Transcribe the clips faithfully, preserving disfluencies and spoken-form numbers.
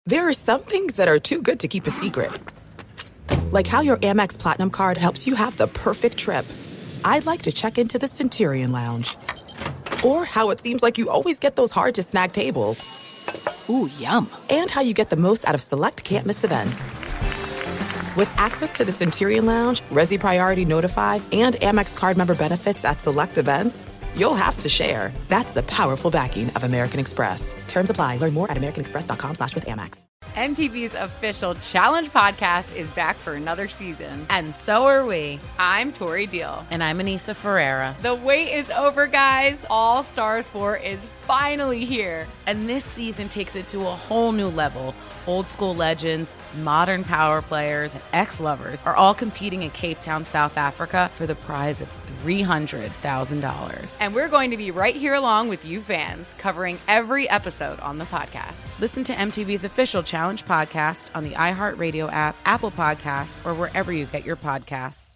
There are some things that are too good to keep a secret. Like how your Amex Platinum card helps you have the perfect trip. I'd like to check into the Centurion Lounge. Or how it seems like you always get those hard-to-snag tables. Ooh, yum. And how you get the most out of select can't-miss events. With access to the Centurion Lounge, Resi Priority Notified, and Amex card member benefits at select events, you'll have to share. That's the powerful backing of American Express. Terms apply. Learn more at americanexpress.com slash with Amex. M T V's official Challenge podcast is back for another season. And so are we. I'm Tori Deal. And I'm Anissa Ferreira. The wait is over, guys. All Stars four is finally here. And this season takes it to a whole new level. Old school legends, modern power players, and ex-lovers are all competing in Cape Town, South Africa for the prize of three hundred thousand dollars. And we're going to be right here along with you fans, covering every episode on the podcast. Listen to M T V's official Challenge podcast on the iHeartRadio app, Apple Podcasts, or wherever you get your podcasts.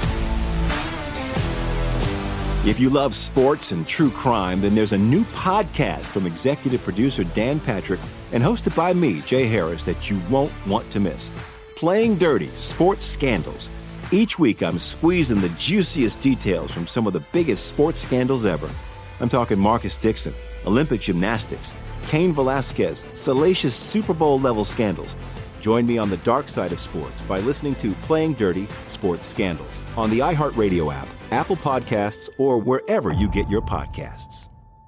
If you love sports and true crime, then there's a new podcast from executive producer Dan Patrick and hosted by me, Jay Harris, that you won't want to miss. Playing Dirty: Sports Scandals. Each week, I'm squeezing the juiciest details from some of the biggest sports scandals ever. I'm talking Marcus Dixon, Olympic gymnastics, Cain Velasquez, salacious Super Bowl-level scandals. Join me on the dark side of sports by listening to Playing Dirty: Sports Scandals on the iHeartRadio app, Apple Podcasts, or wherever you get your podcasts.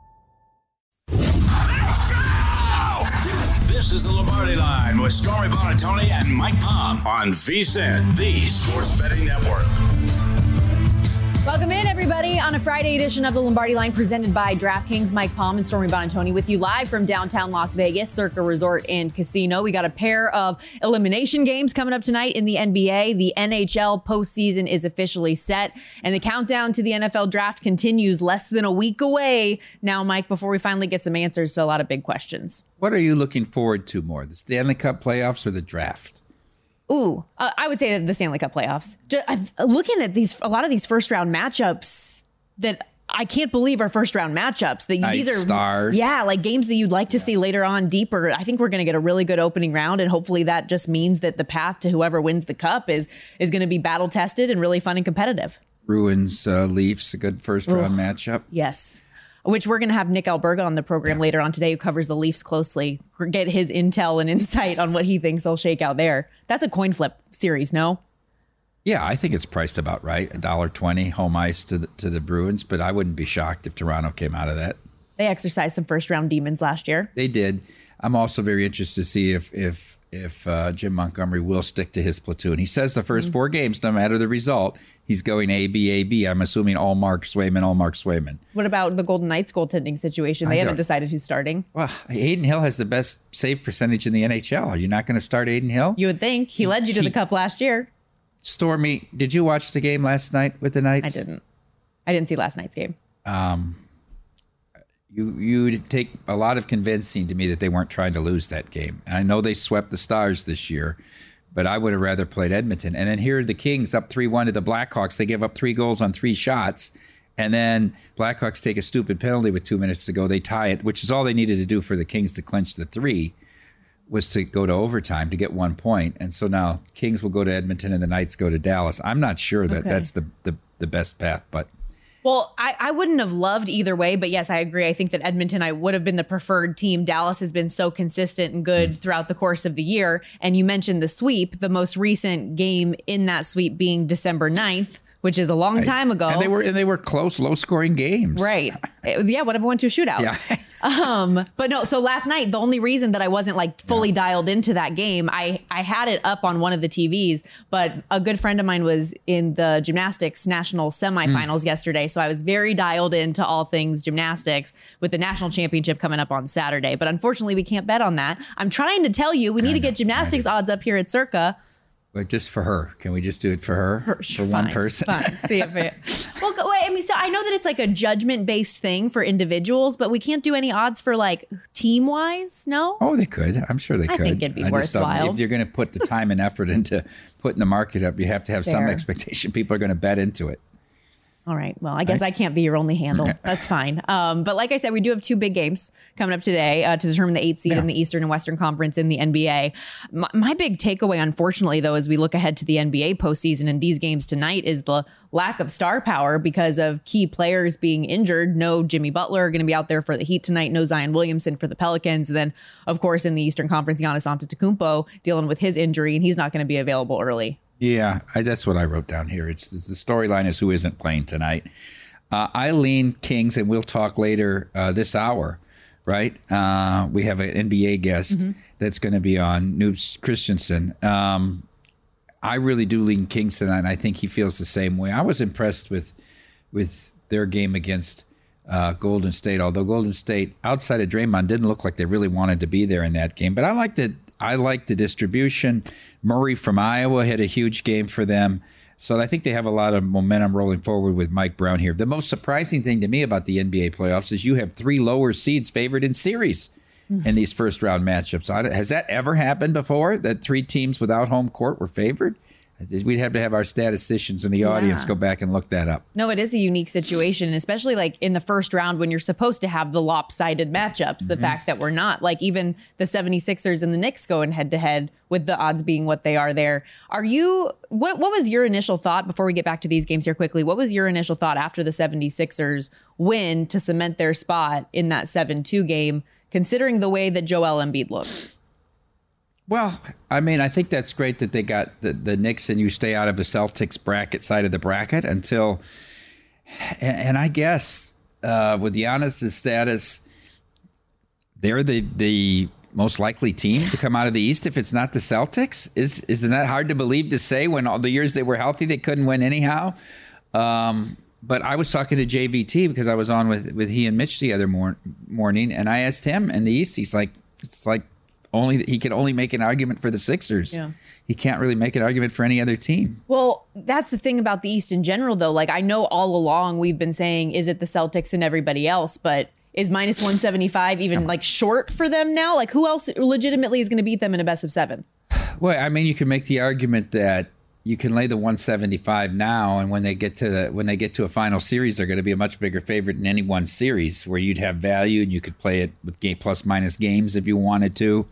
This is the Lombardi Line with Stormy Buonantony and Mike Palm on VSiN, the Sports Betting Network. Welcome in, everybody, on a Friday edition of the Lombardi Line presented by DraftKings. Mike Palm and Stormy Buonantony with you live from downtown Las Vegas, Circa Resort and Casino. We got a pair of elimination games coming up tonight in the N B A. The N H L postseason is officially set, and the countdown to the N F L draft continues less than a week away now, Mike, before we finally get some answers to a lot of big questions. What are you looking forward to more, the Stanley Cup playoffs or the draft? Ooh, uh, I would say the Stanley Cup playoffs. Just, uh, looking at these, a lot of these first round matchups that I can't believe are first round matchups. That you, Night these are Stars. Yeah, like games that you'd like to yeah. see later on deeper. I think we're going to get a really good opening round, and hopefully that just means that the path to whoever wins the cup is is going to be battle tested and really fun and competitive. Bruins uh, Leafs, a good first round Ooh, matchup. Yes. Which we're going to have Nick Alberga on the program yeah. later on today, who covers the Leafs closely, get his intel and insight on what he thinks they'll shake out there. That's a coin flip series, no? Yeah, I think it's priced about right. one dollar twenty home ice to the, to the Bruins, but I wouldn't be shocked if Toronto came out of that. They exercised some first round demons last year. They did. I'm also very interested to see if if if uh, Jim Montgomery will stick to his platoon. He says the first mm-hmm. four games, no matter the result, he's going A, B, A, B. I'm assuming all Mark Swayman, all Mark Swayman. What about the Golden Knights goaltending situation? They haven't decided who's starting. Well, Aiden Hill has the best save percentage in the N H L. Are you not going to start Aiden Hill? You would think. He, he led you to he, the Cup last year. Stormy, did you watch the game last night with the Knights? I didn't. I didn't see last night's game. Um, you you take a lot of convincing to me that they weren't trying to lose that game. I know they swept the Stars this year, but I would have rather played Edmonton. And then here are the Kings up three one to the Blackhawks. They give up three goals on three shots. And then Blackhawks take a stupid penalty with two minutes to go. They tie it, which is all they needed to do for the Kings to clinch the three, was to go to overtime to get one point. And so now Kings will go to Edmonton and the Knights go to Dallas. I'm not sure that okay. that's the, the, the best path, but... Well, I, I wouldn't have loved either way, but yes, I agree. I think that Edmonton, I would have been the preferred team. Dallas has been so consistent and good mm. throughout the course of the year. And you mentioned the sweep, the most recent game in that sweep being December ninth, which is a long right. time ago. And they were and they were close, low-scoring games. Right. Yeah, whatever went to a shootout. Yeah. um, but no, so last night, the only reason that I wasn't like fully yeah. dialed into that game, I, I had it up on one of the T Vs, but a good friend of mine was in the gymnastics national semifinals mm. yesterday, so I was very dialed into all things gymnastics with the national championship coming up on Saturday. But unfortunately, we can't bet on that. I'm trying to tell you, we need I to know, get gymnastics odds up here at Circa. But just for her. Can we just do it for her? For, for fine, one person? Fine. See if it. Well, wait, I mean, so I know that it's like a judgment-based thing for individuals, but we can't do any odds for like team-wise, no? Oh, they could. I'm sure they could. I think it'd be I worthwhile. Just, if you're going to put the time and effort into putting the market up, you have to have Fair. some expectation. People are going to bet into it. All right. Well, I guess I can't be your only handle. That's fine. Um, but like I said, we do have two big games coming up today uh, to determine the eighth seed Yeah. in the Eastern and Western Conference in the N B A. My, my big takeaway, unfortunately, though, as we look ahead to the N B A postseason and these games tonight is the lack of star power because of key players being injured. No Jimmy Butler going to be out there for the Heat tonight. No Zion Williamson for the Pelicans. And then, of course, in the Eastern Conference, Giannis Antetokounmpo dealing with his injury, and he's not going to be available early. Yeah, I, that's what I wrote down here. It's, it's the storyline is who isn't playing tonight. Uh, I lean Kings, and we'll talk later uh, this hour, right? Uh, we have an N B A guest mm-hmm. that's going to be on, Noobs Christensen. Um, I really do lean Kings tonight, and I think he feels the same way. I was impressed with with their game against uh, Golden State, although Golden State, outside of Draymond, didn't look like they really wanted to be there in that game. But I like the, I like the distribution. Murray from Iowa had a huge game for them. So I think they have a lot of momentum rolling forward with Mike Brown here. The most surprising thing to me about the N B A playoffs is you have three lower seeds favored in series in these first round matchups. Has that ever happened before, that three teams without home court were favored? We'd have to have our statisticians in the audience Yeah. go back and look that up. No, it is a unique situation, especially like in the first round when you're supposed to have the lopsided matchups. The Mm-hmm. fact that we're not, like even the seventy-sixers and the Knicks going head to head with the odds being what they are there. Are you, what, what was your initial thought before we get back to these games here quickly? What was your initial thought after the seventy-sixers win to cement their spot in that seven two game, considering the way that Joel Embiid looked? Well, I mean, I think that's great that they got the, the Knicks and you stay out of the Celtics bracket side of the bracket until, and, and I guess uh, with Giannis' status, they're the, the most likely team to come out of the East if it's not the Celtics. Is, isn't that hard to believe to say when all the years they were healthy, they couldn't win anyhow? Um, but I was talking to J V T because I was on with, with he and Mitch the other mor- morning, and I asked him in the East, he's like, it's like, Only he can only make an argument for the Sixers. Yeah. He can't really make an argument for any other team. Well, that's the thing about the East in general, though. Like, I know all along we've been saying, is it the Celtics and everybody else? But is minus one seventy-five even like short for them now? Like, who else legitimately is going to beat them in a best of seven? Well, I mean, you can make the argument that you can lay the one seventy-five now, and when they get to the, when they get to a final series, they're going to be a much bigger favorite in any one series where you'd have value and you could play it with game plus minus games if you wanted to.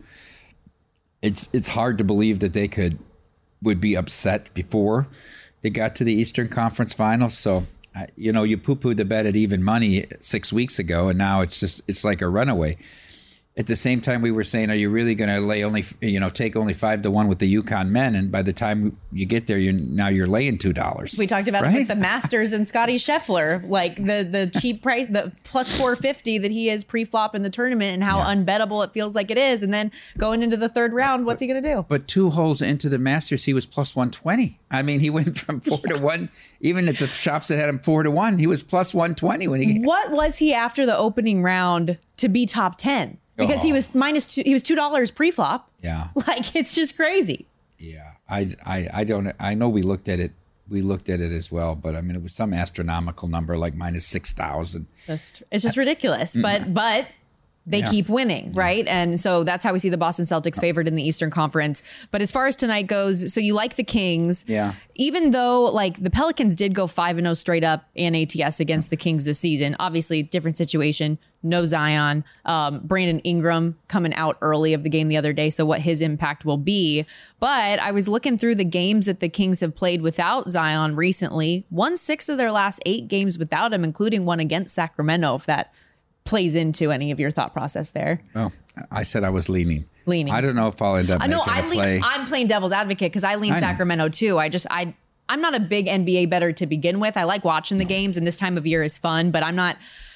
It's it's hard to believe that they could would be upset before they got to the Eastern Conference Finals. So, uh, you know, you poo-pooed the bet at even money six weeks ago, and now it's just it's like a runaway. At the same time, we were saying, are you really going to lay only, you know, take only five to one with the UConn men? And by the time you get there, you now you're laying two dollars. We talked about right? it with the Masters and Scotty Scheffler, like the the cheap price, the plus four fifty that he is pre-flop in the tournament, and how Yeah. unbettable it feels like it is. And then going into the third round, what's he going to do? But two holes into the Masters, he was plus one twenty. I mean, he went from four to one. Even at the shops that had him four to one, he was plus one twenty when he. What was he after the opening round to be top ten? Because Oh. he was minus two, he was two dollars pre-flop. Yeah. Like, it's just crazy. Yeah, I, I, I don't. I know we looked at it. We looked at it as well, but I mean, it was some astronomical number, like minus six thousand. Just, it's just ridiculous. But but they Yeah. keep winning, right? And so that's how we see the Boston Celtics favored in the Eastern Conference. But as far as tonight goes, so you like the Kings. Yeah. Even though, like, the Pelicans did go five and oh straight up in A T S against the Kings this season. Obviously, different situation. No Zion. Um, Brandon Ingram coming out early of the game the other day, so what his impact will be. But I was looking through the games that the Kings have played without Zion recently. Won six of their last eight games without him, including one against Sacramento, if that plays into any of your thought process there. Oh, I said I was leaning. Leaning. I don't know if I'll end up I making know I a play. lean, I'm playing devil's advocate because I lean I know. Sacramento too. I just I I'm not a big N B A bettor to begin with. I like watching the games, and this time of year is fun, but I'm not.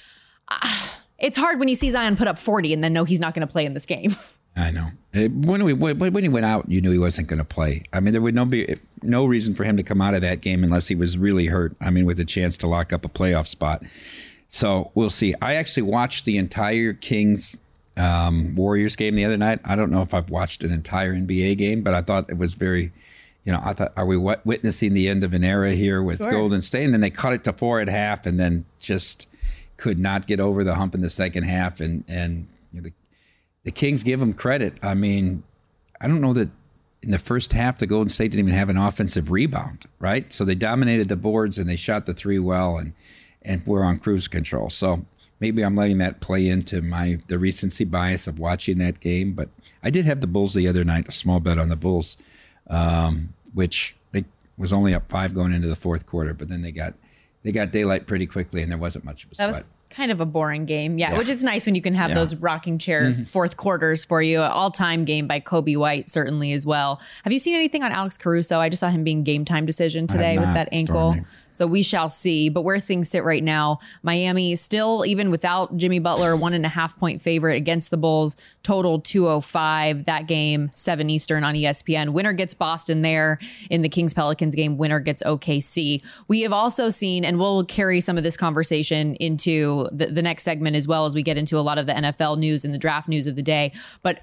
Uh, it's hard when you see Zion put up forty and then know he's not going to play in this game. I know. It- when we when, when he went out, you knew he wasn't going to play. I mean, there would no be no reason for him to come out of that game unless he was really hurt. I mean, with a chance to lock up a playoff spot. So we'll see. I actually watched the entire Kings um, Warriors game the other night. I don't know if I've watched an entire N B A game, but I thought it was very, you know, I thought, are we wit- witnessing the end of an era here with Sure. Golden State? And then they cut it to four at half, and then just could not get over the hump in the second half. And and you know, the the Kings give them credit. I mean, I don't know that in the first half, the Golden State didn't even have an offensive rebound, right? So they dominated the boards and they shot the three well and and were on cruise control. So maybe I'm letting that play into my the recency bias of watching that game. But I did have the Bulls the other night, a small bet on the Bulls, um, which they was only up five going into the fourth quarter, but then they got they got daylight pretty quickly and there wasn't much of a sweat. That was kind of a boring game. Yeah, Yeah. which is nice when you can have Yeah. those rocking chair Mhm. fourth quarters for you. All-time game by Kobe White, certainly as well. Have you seen anything on Alex Caruso? I just saw him being game time decision today with not, that ankle. Stormy. So we shall see. But where things sit right now, Miami still, even without Jimmy Butler, one and a half point favorite against the Bulls, total two oh five. That game, seven Eastern on E S P N. Winner gets Boston there in the Kings-Pelicans game. Winner gets O K C. We have also seen, and we'll carry some of this conversation into the, the next segment as well as we get into a lot of the N F L news and the draft news of the day. But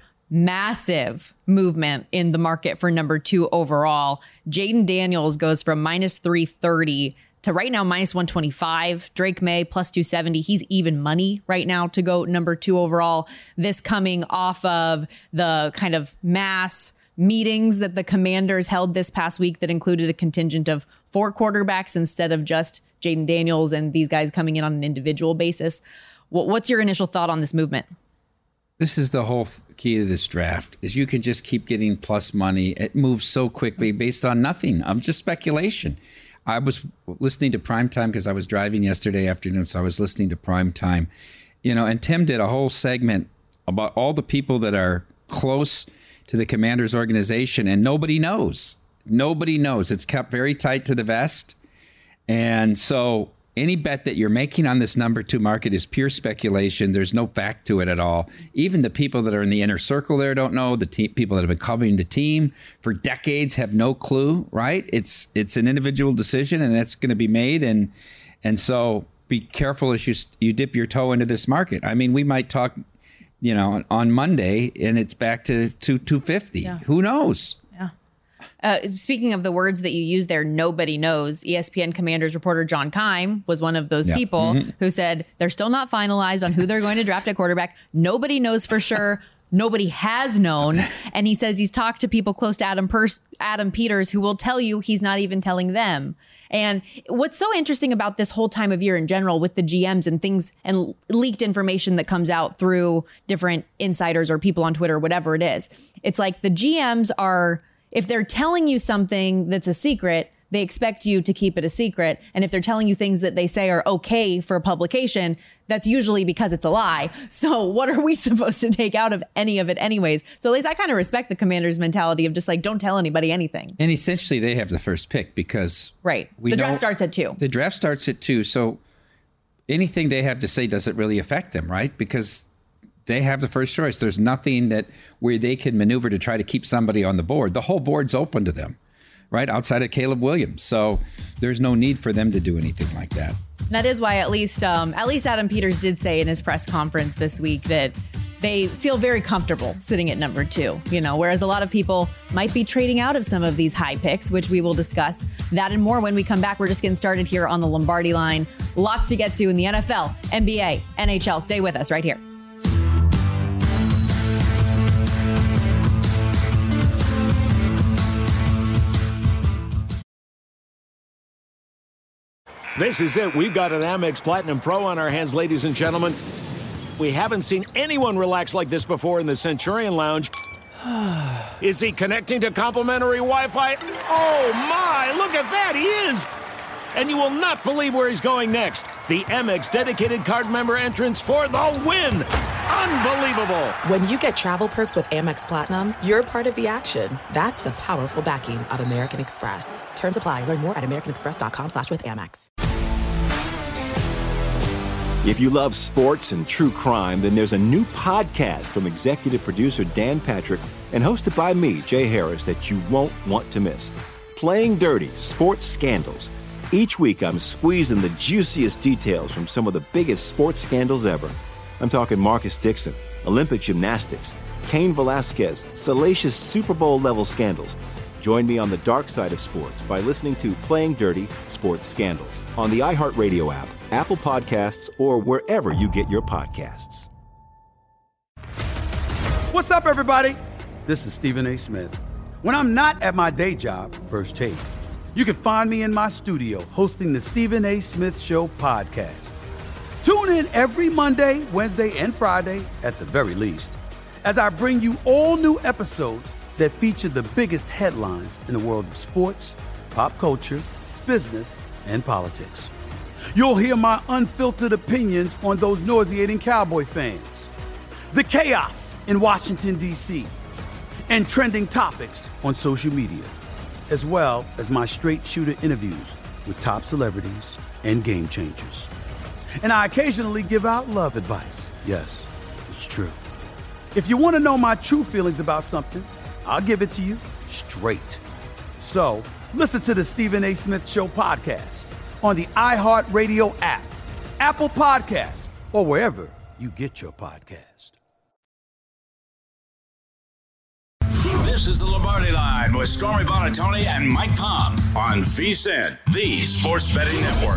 massive movement in the market for number two overall. Jaden Daniels goes from minus three thirty to right now minus one twenty-five. Drake May plus two seventy. He's even money right now to go number two overall. This coming off of the kind of mass meetings that the Commanders held this past week that included a contingent of four quarterbacks instead of just Jaden Daniels and these guys coming in on an individual basis. What's your initial thought on this movement? This is the whole key to this draft, is you can just keep getting plus money. It moves so quickly based on nothing. I'm just speculation. I was listening to Primetime because I was driving yesterday afternoon, so I was listening to Primetime. You know, and Tim did a whole segment about all the people that are close to the Commanders organization, and nobody knows. Nobody knows. It's kept very tight to the vest. And so any bet that you're making on this number two market is pure speculation. There's no fact to it at all. Even the people that are in the inner circle there don't know. The te- people that have been covering the team for decades have no clue, right? It's it's an individual decision, and that's going to be made. And and so be careful as you you dip your toe into this market. I mean, we might talk, you know, on Monday, and it's back to, to two fifty. Yeah. Who knows? Uh, speaking of the words that you use there, nobody knows. E S P N Commanders reporter John Keim was one of those Yeah. people Mhm. who said they're still not finalized on who they're going to draft at quarterback. Nobody knows for sure. Nobody has known. And he says he's talked to people close to Adam, Pers- Adam Peters who will tell you he's not even telling them. And what's so interesting about this whole time of year in general with the G Ms and things and leaked information that comes out through different insiders or people on Twitter, whatever it is, it's like the G Ms are, if they're telling you something that's a secret, they expect you to keep it a secret. And if they're telling you things that they say are okay for publication, that's usually because it's a lie. So what are we supposed to take out of any of it anyways? So at least I kind of respect the Commanders' mentality of just like, don't tell anybody anything. And essentially they have the first pick because Right. we The know- draft starts at two. The draft starts at two. So anything they have to say doesn't really affect them, right? Because they have the first choice. There's nothing that where they can maneuver to try to keep somebody on the board. The whole board's open to them, right? Outside of Caleb Williams. So there's no need for them to do anything like that. That is why at least um, at least Adam Peters did say in his press conference this week that they feel very comfortable sitting at number two, you know, whereas a lot of people might be trading out of some of these high picks, which we will discuss that and more when we come back. We're just getting started here on the Lombardi Line. Lots to get to in the N F L, N B A, N H L. Stay with us right here. This is it. We've got an Amex Platinum Pro on our hands, ladies and gentlemen. We haven't seen anyone relax like this before in the Centurion Lounge. Is he connecting to complimentary Wi-Fi? Oh, my. Look at that. He is. And you will not believe where he's going next. The Amex dedicated card member entrance for the win. Unbelievable. When you get travel perks with Amex Platinum, you're part of the action. That's the powerful backing of American Express. Terms apply. Learn more at americanexpress.com slash with Amex. If you love sports and true crime, then there's a new podcast from executive producer Dan Patrick and hosted by me, Jay Harris, that you won't want to miss. Playing Dirty: Sports Scandals. Each week, I'm squeezing the juiciest details from some of the biggest sports scandals ever. I'm talking Marcus Dixon, Olympic gymnastics, Cain Velasquez, salacious Super Bowl-level scandals. Join me on the dark side of sports by listening to Playing Dirty: Sports Scandals on the iHeartRadio app, Apple Podcasts, or wherever you get your podcasts. What's up, everybody? This is Stephen A. Smith. When I'm not at my day job, First Take, you can find me in my studio hosting the Stephen A. Smith Show podcast. Tune in every Monday, Wednesday, and Friday, at the very least, as I bring you all new episodes that feature the biggest headlines in the world of sports, pop culture, business, and politics. You'll hear my unfiltered opinions on those nauseating Cowboy fans, the chaos in Washington, D C, and trending topics on social media, as well as my straight shooter interviews with top celebrities and game changers. And I occasionally give out love advice. Yes, it's true. If you want to know my true feelings about something, I'll give it to you straight. So listen to the Stephen A. Smith Show podcast on the iHeartRadio app, Apple Podcasts, or wherever you get your podcast. This is the Lombardi Line with Stormy Buonantony and Mike Palm on VSiN, the Sports Betting Network.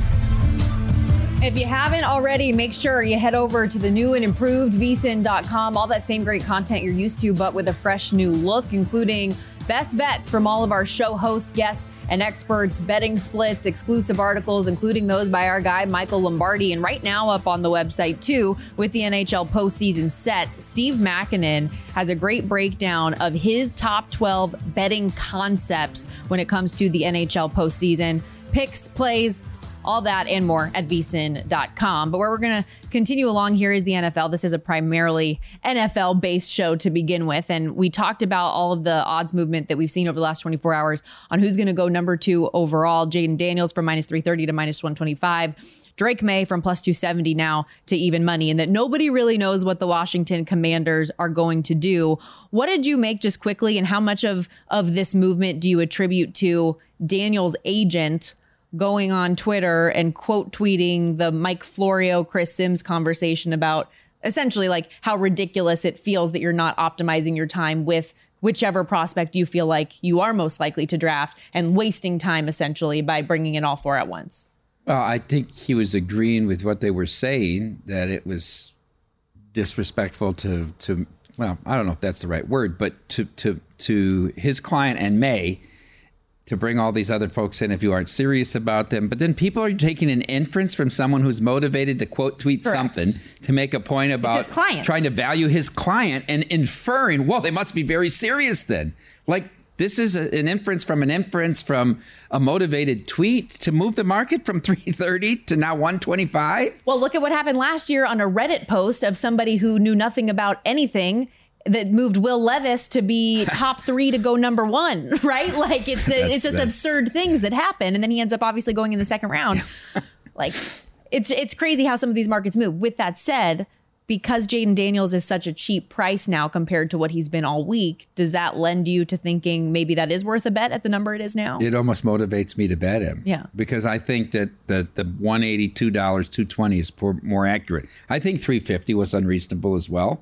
If you haven't already, make sure you head over to the new and improved V S I N dot com. All that same great content you're used to, but with a fresh new look, including best bets from all of our show hosts, guests, and experts, betting splits, exclusive articles, including those by our guy, Michael Lombardi. And right now up on the website, too, with the N H L postseason set, Steve Makinen has a great breakdown of his top twelve betting concepts when it comes to the N H L postseason. Picks, plays, all that and more at V S I N dot com. But where we're going to continue along here is the N F L. This is a primarily N F L-based show to begin with. And we talked about all of the odds movement that we've seen over the last twenty-four hours on who's going to go number two overall. Jaden Daniels from minus three thirty to minus one twenty-five. Drake May from plus two seventy now to even money. And that nobody really knows what the Washington Commanders are going to do. What did you make just quickly, and how much of, of this movement do you attribute to Daniels' agent going on Twitter and quote tweeting the Mike Florio, Chris Sims conversation about essentially like how ridiculous it feels that you're not optimizing your time with whichever prospect you feel like you are most likely to draft, and wasting time essentially by bringing in all four at once? Well, I think he was agreeing with what they were saying, that it was disrespectful to, to well, I don't know if that's the right word, but to to to his client and May, to bring all these other folks in if you aren't serious about them. But then people are taking an inference from someone who's motivated to quote tweet Correct. something to make a point about trying to value his client and inferring, well, they must be very serious then. Like, this is a, an inference from an inference from a motivated tweet to move the market from three thirty to now one twenty-five. Well, look at what happened last year on a Reddit post of somebody who knew nothing about anything that moved Will Levis to be top three to go number one, right? Like it's a, it's just that's... absurd things that happen. And then he ends up obviously going in the second round. Like it's it's crazy how some of these markets move. With that said, because Jaden Daniels is such a cheap price now compared to what he's been all week, does that lend you to thinking maybe that is worth a bet at the number it is now? It almost motivates me to bet him. Yeah. Because I think that the, the one eighty-two dollars, two twenty is poor, more accurate. I think three fifty was unreasonable as well.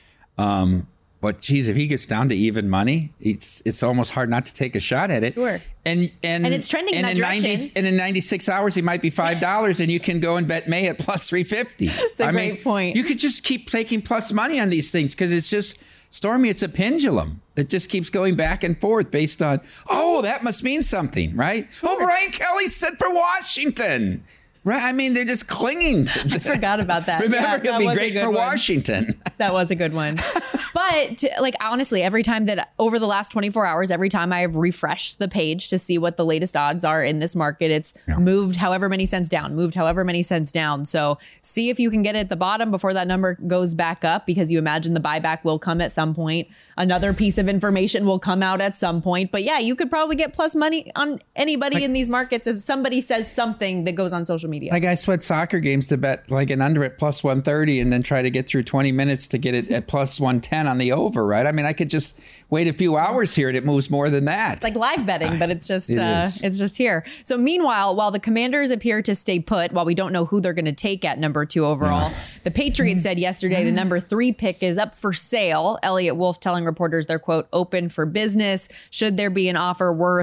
Um, But geez, if he gets down to even money, it's it's almost hard not to take a shot at it. Sure. And and and it's trending and in that in direction. ninety, and in ninety-six hours, he might be five dollars, and you can go and bet May at plus three fifty. It's a I great mean, point. You could just keep taking plus money on these things because it's just, Stormy, it's a pendulum. It just keeps going back and forth based on, oh, that must mean something, right? Sure. Oh, Brian Kelly said for Washington. Right, I mean, they're just clinging. To I forgot about that. Remember, yeah, he'll be great for one. Washington. That was a good one. But like, honestly, every time that over the last twenty-four hours, every time I've refreshed the page to see what the latest odds are in this market, it's yeah. moved however many cents down, moved however many cents down. So see if you can get it at the bottom before that number goes back up, because you imagine the buyback will come at some point. Another piece of information will come out at some point. But yeah, you could probably get plus money on anybody like, in these markets if somebody says something that goes on social media. Like I sweat soccer games to bet like an under at plus one thirty and then try to get through twenty minutes to get it at plus one ten on the over, right? I mean, I could just wait a few hours here and it moves more than that. It's like live betting, but it's just it uh, it's just here. So meanwhile, while the Commanders appear to stay put, while we don't know who they're going to take at number two overall, yeah. the Patriots said yesterday the number three pick is up for sale. Elliot Wolf telling reporters they're, quote, open for business. Should there be an offer worth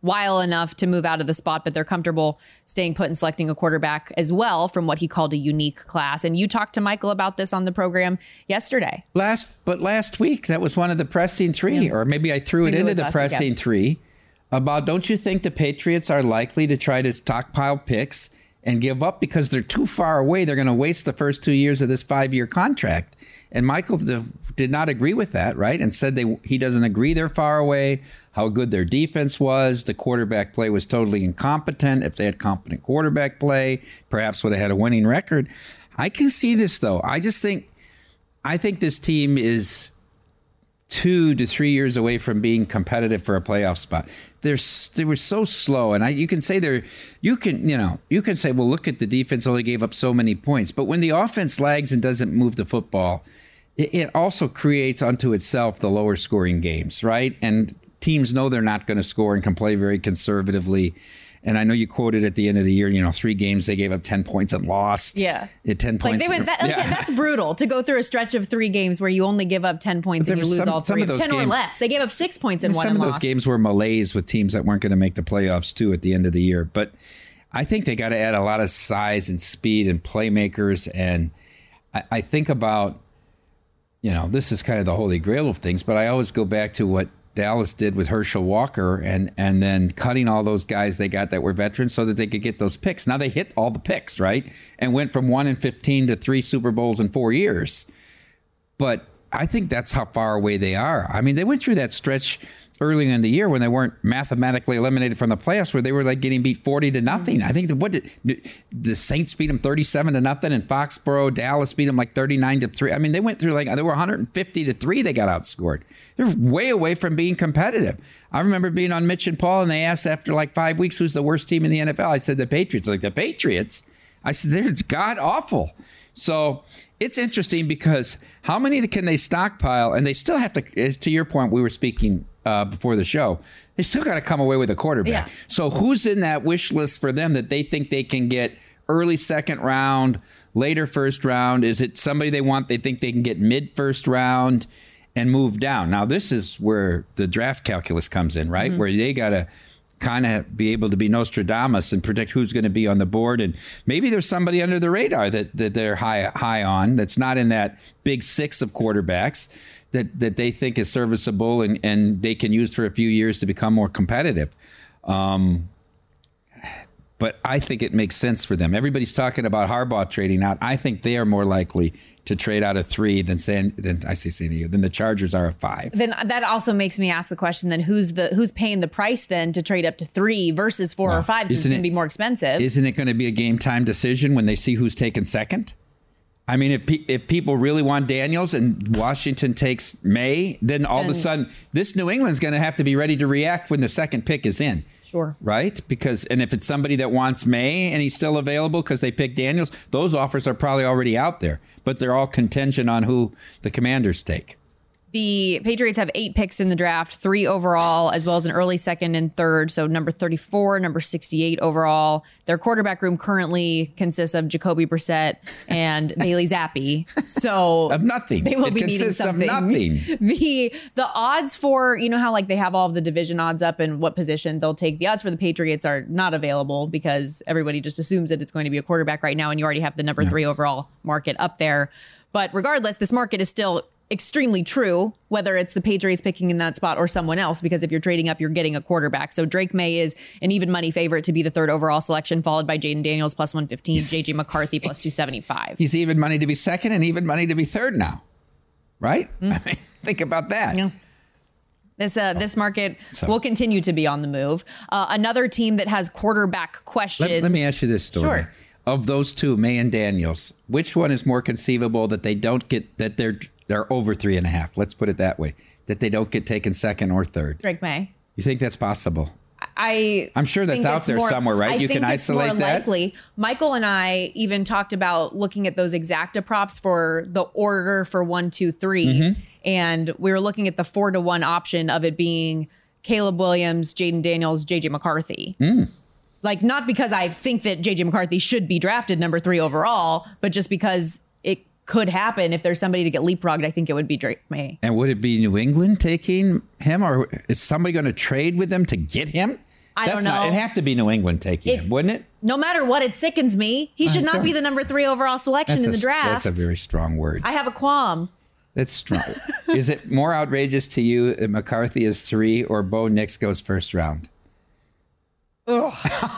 while enough to move out of the spot, but they're comfortable staying put and selecting a quarterback as well from what he called a unique class. And you talked to Michael about this on the program yesterday. Last, but last week, that was one of the pressing three, yeah. or maybe I threw maybe it into it the pressing weekend. three about, don't you think the Patriots are likely to try to stockpile picks and give up because they're too far away? They're going to waste the first two years of this five-year contract. And Michael did not agree with that, right? And said they he doesn't agree they're far away, how good their defense was. The quarterback play was totally incompetent. If they had competent quarterback play, perhaps would have had a winning record. I can see this, though. I just think, I think this team is two to three years away from being competitive for a playoff spot. They're they were so slow, and I you can say they're you can you know you can say, well, look at the defense only gave up so many points, but when the offense lags and doesn't move the football, it, it also creates unto itself the lower scoring games, right? And teams know they're not going to score and can play very conservatively. And I know you quoted at the end of the year, you know, three games they gave up ten points and lost. Yeah, at ten points. Like they went, that, like, yeah. That's brutal to go through a stretch of three games where you only give up ten points and you lose some, all three. Ten games, or less. They gave up six points in one. Some and of those lost. games were malaise with teams that weren't going to make the playoffs too at the end of the year. But I think they got to add a lot of size and speed and playmakers. And I, I think about, you know, this is kind of the holy grail of things, but I always go back to what Dallas did with Herschel Walker and and then cutting all those guys they got that were veterans so that they could get those picks. Now they hit all the picks, right? And went from one and fifteen to three Super Bowls in four years. But I think that's how far away they are. I mean, they went through that stretch early in the year when they weren't mathematically eliminated from the playoffs, where they were like getting beat forty to nothing. I think the, what did the Saints beat them thirty-seven to nothing, and Foxborough, Dallas beat them like thirty-nine to three. I mean, they went through like, they were one hundred fifty to three. They got outscored. They're way away from being competitive. I remember being on Mitch and Paul, and they asked after like five weeks, who's the worst team in the N F L? I said, the Patriots. Like, the Patriots? I said, they're god awful. So it's interesting because how many can they stockpile? And they still have to, to your point, we were speaking uh, before the show, they still got to come away with a quarterback. Yeah. So who's in that wish list for them that they think they can get early second round, later first round? Is it somebody they want, they think they can get mid first round and move down? Now, this is where the draft calculus comes in, right? Mm-hmm. Where they got to kind of be able to be Nostradamus and predict who's going to be on the board. And maybe there's somebody under the radar that, that they're high high on that's not in that big six of quarterbacks that, that they think is serviceable and, and they can use for a few years to become more competitive. Um, but I think it makes sense for them. Everybody's talking about Harbaugh trading out. I think they are more likely to trade out of three than San, than I say San Diego, than the Chargers are at five. Then that also makes me ask the question: then who's the who's paying the price then to trade up to three versus four well, or five? Because it's going to be more expensive. Isn't it going to be a game time decision when they see who's taken second? I mean, if pe- if people really want Daniels and Washington takes May, then all and, of a sudden this New England's going to have to be ready to react when the second pick is in. Sure. Right? Because, and if it's somebody that wants May and he's still available because they picked Daniels, those offers are probably already out there, but they're all contingent on who the Commanders take. The Patriots have eight picks in the draft, three overall, as well as an early second and third. So number thirty-four, number sixty-eight overall. Their quarterback room currently consists of Jacoby Brissett and Bailey Zappi. So of nothing. They will it be needing something. Of nothing. The the odds for, you know how like they have all of the division odds up and what position they'll take. The odds for the Patriots are not available because everybody just assumes that it's going to be a quarterback right now, and you already have the number yeah. three overall market up there. But regardless, this market is still extremely true, whether it's the Patriots picking in that spot or someone else, because if you're trading up, you're getting a quarterback. So Drake May is an even money favorite to be the third overall selection, followed by Jaden Daniels plus one fifteen, J J McCarthy plus two seventy-five. He's even money to be second and even money to be third now, right? Mm. I mean, think about that. Yeah. This uh, this market so. will continue to be on the move. Uh, another team that has quarterback questions. Let, let me ask you this story. Sure. Of those two, May and Daniels, which one is more conceivable that they don't get, that they're they're over three and a half? Let's put it that way. That they don't get taken second or third. Drake May. You think that's possible? I I'm sure that's out there more, somewhere, right? I you think can it's isolate more that. Likely. Michael and I even talked about looking at those exacta props for the order for one, two, three, mm-hmm. and we were looking at the four to one option of it being Caleb Williams, Jaden Daniels, J J McCarthy. Mm. Like, not because I think that J J McCarthy should be drafted number three overall, but just because it could happen if there's somebody to get leapfrogged. I think it would be Drake May. And would it be New England taking him, or is somebody going to trade with them to get him? I That's don't know. Not, it'd have to be New England taking It- him, wouldn't it? No matter what, it sickens me. He should I not don't- be the number three overall selection That's in a- the draft. That's a very strong word. I have a qualm. That's strong. Is it more outrageous to you that McCarthy is three or Bo Nix goes first round? Ugh.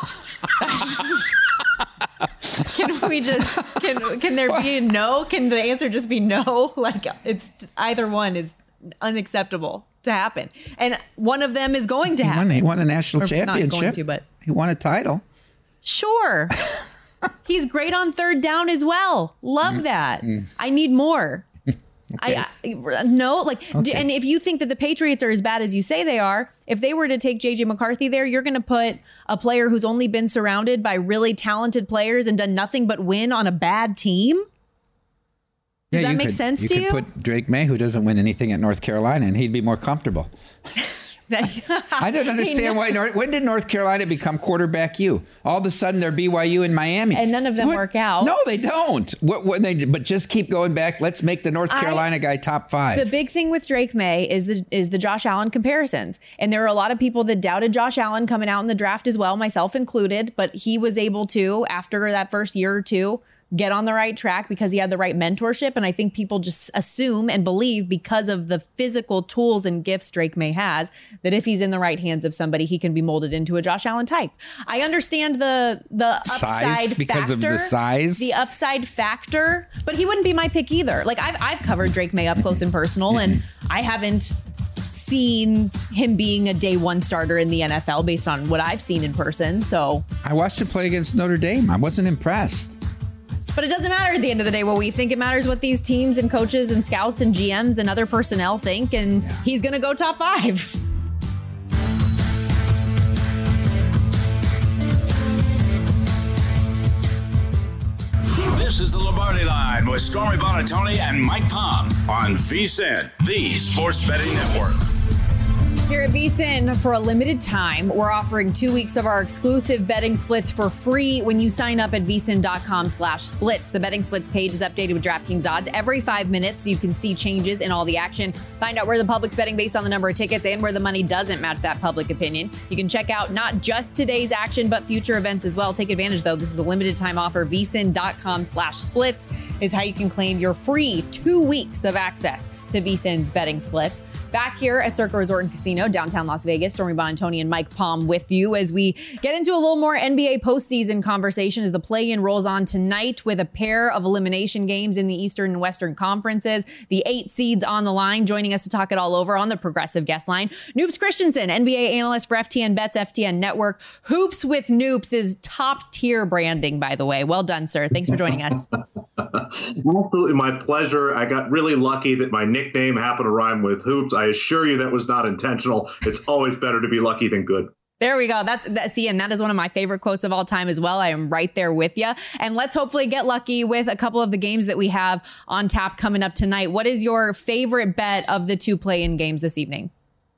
Can we just can can there be a no? Can the answer just be no? Like it's either one is unacceptable to happen, and one of them is going to He won, happen. he won a national Or championship. Not going to, but he won a title. sure, he's great on third down as well. Love that. I need more. Okay. I, I no like d- Okay. and if you think that the Patriots are as bad as you say they are, if they were to take J J McCarthy there, you're going to put a player who's only been surrounded by really talented players and done nothing but win on a bad team. Does Yeah, that you make could- sense you to could you? put Drake May, who doesn't win anything at North Carolina, and he'd be more comfortable. I don't understand why. North, when did North Carolina become quarterback U? All of a sudden, they're B Y U in Miami, And none of them What? work out. No, they don't. What? What they? But just keep going back. Let's make the North I- Carolina guy top five. The big thing with Drake May is the is the Josh Allen comparisons. And there are a lot of people that doubted Josh Allen coming out in the draft as well, myself included, but he was able to, after that first year or two, get on the right track because he had the right mentorship. And I think people just assume and believe, because of the physical tools and gifts Drake May has, that if he's in the right hands of somebody, he can be molded into a Josh Allen type. I understand the the Size, upside because factor, of the size? the upside factor, but he wouldn't be my pick either. Like I've I've covered Drake May up close and personal, and I haven't seen him being a day one starter in the N F L based on what I've seen in person. So, I watched him play against Notre Dame. I wasn't impressed. but it doesn't matter at the end of the day what we think. It matters what these teams and coaches and scouts and G Ms and other personnel think, and Yeah. he's going to go top five. This is the Lombardi Line with Stormy Buonantony and Mike Palm on VSiN, the Sports Betting Network. Here at VSiN, for a limited time, we're offering two weeks of our exclusive betting splits for free when you sign up at vsin.com slash splits. The betting splits page is updated with DraftKings odds every five minutes, so you can see changes in all the action. Find out where the public's betting based on the number of tickets and where the money doesn't match that public opinion. You can check out not just today's action, but future events as well. Take advantage, though. This is a limited time offer. vsin.com slash splits is how you can claim your free two weeks of access to VSiN's betting splits. Back here at Circa Resort and Casino, downtown Las Vegas, Stormy Buonantony and Mike Palm with you as we get into a little more N B A postseason conversation as the play-in rolls on tonight with a pair of elimination games in the Eastern and Western conferences. The eight seeds on the line. Joining us to talk it all over on the Progressive Guest Line, Noops Christensen, N B A analyst for F T N Bets, F T N Network. Hoops with Noops is top-tier branding, by the way. Well done, sir. Thanks for joining us. Absolutely my pleasure. I got really lucky that my nickname happened to rhyme with hoops. I assure you that was not intentional. It's always better to be lucky than good. There we go. That's that. See, and that is one of my favorite quotes of all time as well. I am right there with you. And let's hopefully get lucky with a couple of the games that we have on tap coming up tonight. What is your favorite bet of the two play-in games this evening?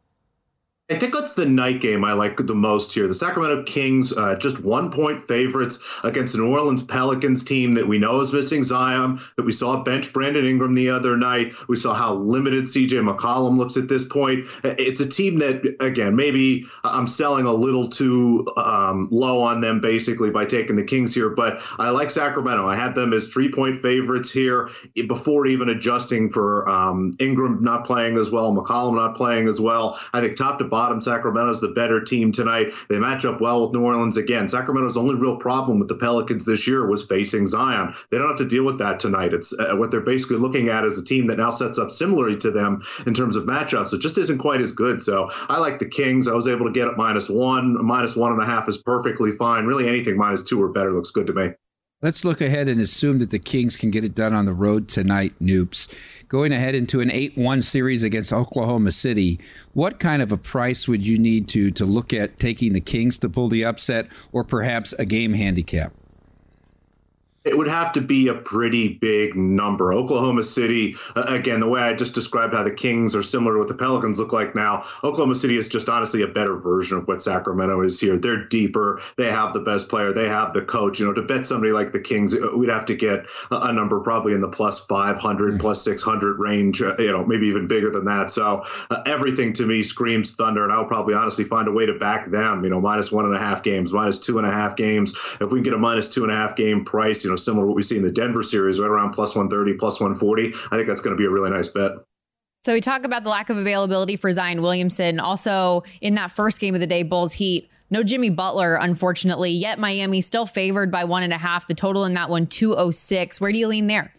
I think that's the night game I like the most here. The Sacramento Kings, uh, just one point favorites against the New Orleans Pelicans team that we know is missing Zion, that we saw bench Brandon Ingram the other night. We saw how limited C J McCollum looks at this point. It's a team that, again, maybe I'm selling a little too um, low on them basically by taking the Kings here, but I like Sacramento. I had them as three point favorites here before even adjusting for um, Ingram not playing as well, McCollum not playing as well. I think top to bottom, bottom. Sacramento's the better team tonight. They match up well with New Orleans again. Sacramento's only real problem with the Pelicans this year was facing Zion. They don't have to deal with that tonight. It's uh, what they're basically looking at as a team that now sets up similarly to them in terms of matchups. It just isn't quite as good. So I like the Kings. I was able to get at minus one. Minus one and a half is perfectly fine. Really anything minus two or better looks good to me. Let's look ahead and assume that the Kings can get it done on the road tonight, Noops. Going ahead into an eight one series against Oklahoma City, what kind of a price would you need to to look at taking the Kings to pull the upset, or perhaps a game handicap? it would have to be a pretty big number. Oklahoma City, uh, again, the way I just described how the Kings are similar to what the Pelicans look like now, Oklahoma City is just honestly a better version of what Sacramento is here. They're deeper. They have the best player. They have the coach. You know, to bet somebody like the Kings, we'd have to get a, a number probably in the plus five hundred, mm-hmm. plus six hundred range, uh, you know, maybe even bigger than that. So uh, everything to me screams Thunder, and I'll probably honestly find a way to back them, you know, minus one and a half games, minus two and a half games. If we can get a minus two and a half game price, you know, similar to what we see in the Denver series, right around plus one thirty, plus one forty, I think that's going to be a really nice bet. So we talk about the lack of availability for Zion Williamson. Also, in that first game of the day, Bulls Heat, no Jimmy Butler, unfortunately, yet Miami still favored by one and a half. The total in that one, two oh six. Where do you lean there?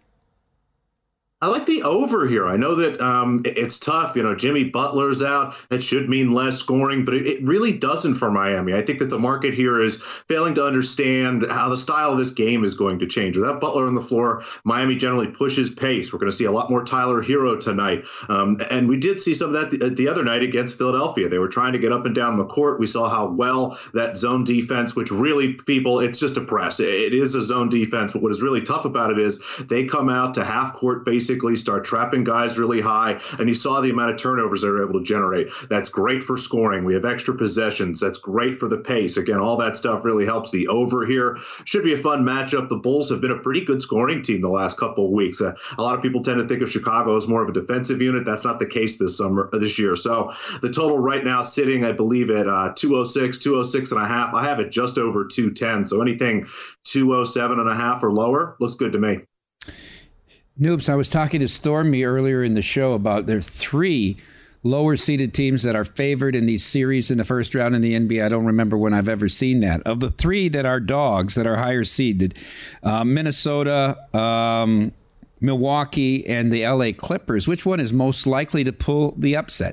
I like the over here. I know that um, it's tough. You know, Jimmy Butler's out. That should mean less scoring, but it, it really doesn't for Miami. I think that the market here is failing to understand how the style of this game is going to change. Without Butler on the floor, Miami generally pushes pace. We're going to see a lot more Tyler Hero tonight. Um, and we did see some of that the, the other night against Philadelphia. They were trying to get up and down the court. We saw how well that zone defense, which really, people, it's just a press. It, it is a zone defense, but what is really tough about it is they come out to half court base, basically start trapping guys really high, and you saw the amount of turnovers they were able to generate. That's great for scoring. We have extra possessions. That's great for the pace. Again, all that stuff really helps the over here. Should be a fun matchup. The Bulls have been a pretty good scoring team the last couple of weeks. Uh, a lot of people tend to think of Chicago as more of a defensive unit. That's not the case this summer, this year. So the total right now sitting, I believe, at uh, two oh six, two oh six and a half. I have it just over two ten. So anything two oh seven and a half or lower looks good to me. Noobs, I was talking to Stormy earlier in the show about there are three lower-seeded teams that are favored in these series in the first round in the N B A. I don't remember when I've ever seen that. Of the three that are dogs, that are higher-seeded, uh, Minnesota, um, Milwaukee, and the L A Clippers, which one is most likely to pull the upset?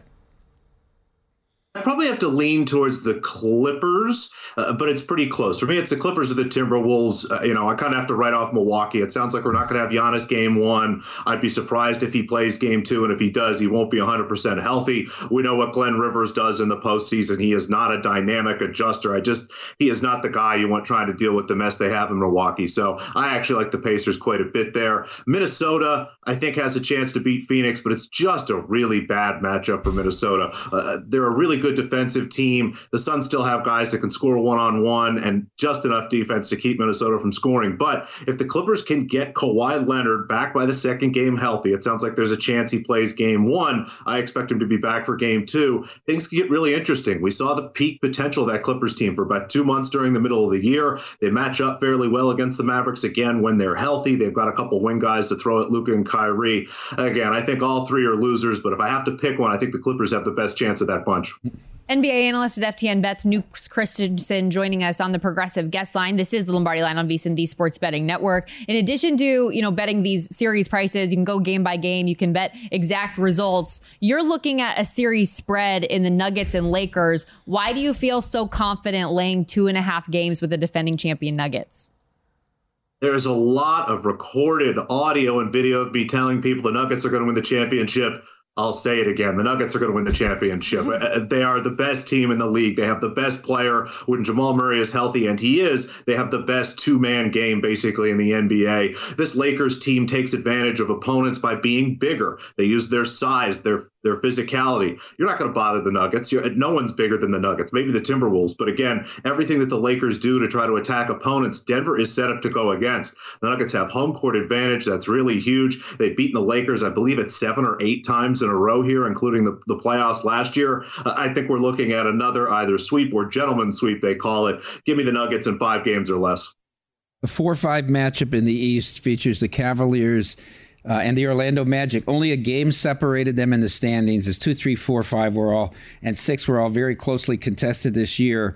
I probably have to lean towards the Clippers, uh, but it's pretty close. For me, it's the Clippers or the Timberwolves. Uh, you know, I kind of have to write off Milwaukee. It sounds like we're not going to have Giannis game one. I'd be surprised if he plays game two, and if he does, he won't be one hundred percent healthy. We know what Glenn Rivers does in the postseason. He is not a dynamic adjuster. I just, he is not the guy you want trying to deal with the mess they have in Milwaukee. So I actually like the Pacers quite a bit there. Minnesota, I think, has a chance to beat Phoenix, but it's just a really bad matchup for Minnesota. Uh, they're a really good defensive team. The Suns still have guys that can score one-on-one and just enough defense to keep Minnesota from scoring. But if the Clippers can get Kawhi Leonard back by the second game healthy, it sounds like there's a chance he plays game one. I expect him to be back for game two. Things can get really interesting. We saw the peak potential of that Clippers team for about two months during the middle of the year. They match up fairly well against the Mavericks again when they're healthy. They've got a couple wing guys to throw at Luka and Kyrie. Again, I think all three are losers, but if I have to pick one, I think the Clippers have the best chance of that bunch. N B A analyst at F T N Bets, Nuke Christensen, joining us on the Progressive Guest Line. This is the Lombardi Line on VSiN, the Sports Betting Network. In addition to, you know, betting these series prices, you can go game by game. You can bet exact results. You're looking at a series spread in the Nuggets and Lakers. Why do you feel so confident laying two and a half games with the defending champion Nuggets? There's a lot of recorded audio and video of me telling people the Nuggets are going to win the championship. I'll say it again. The Nuggets are going to win the championship. They are the best team in the league. They have the best player when Jamal Murray is healthy, and he is. They have the best two-man game, basically, in the N B A. This Lakers team takes advantage of opponents by being bigger. They use their size, their their physicality. You're not going to bother the Nuggets. You're, no one's bigger than the Nuggets, maybe the Timberwolves. But again, everything that the Lakers do to try to attack opponents, Denver is set up to go against. The Nuggets have home court advantage. That's really huge. They've beaten the Lakers, I believe, it's seven or eight times in a row here, including the, the playoffs last year. Uh, I think we're looking at another either sweep or gentleman's sweep, they call it. Give me the Nuggets in five games or less. The four five matchup in the East features the Cavaliers Uh, and the Orlando Magic. Only a game separated them in the standings. It's two, three, four, five were all, and six were all very closely contested this year.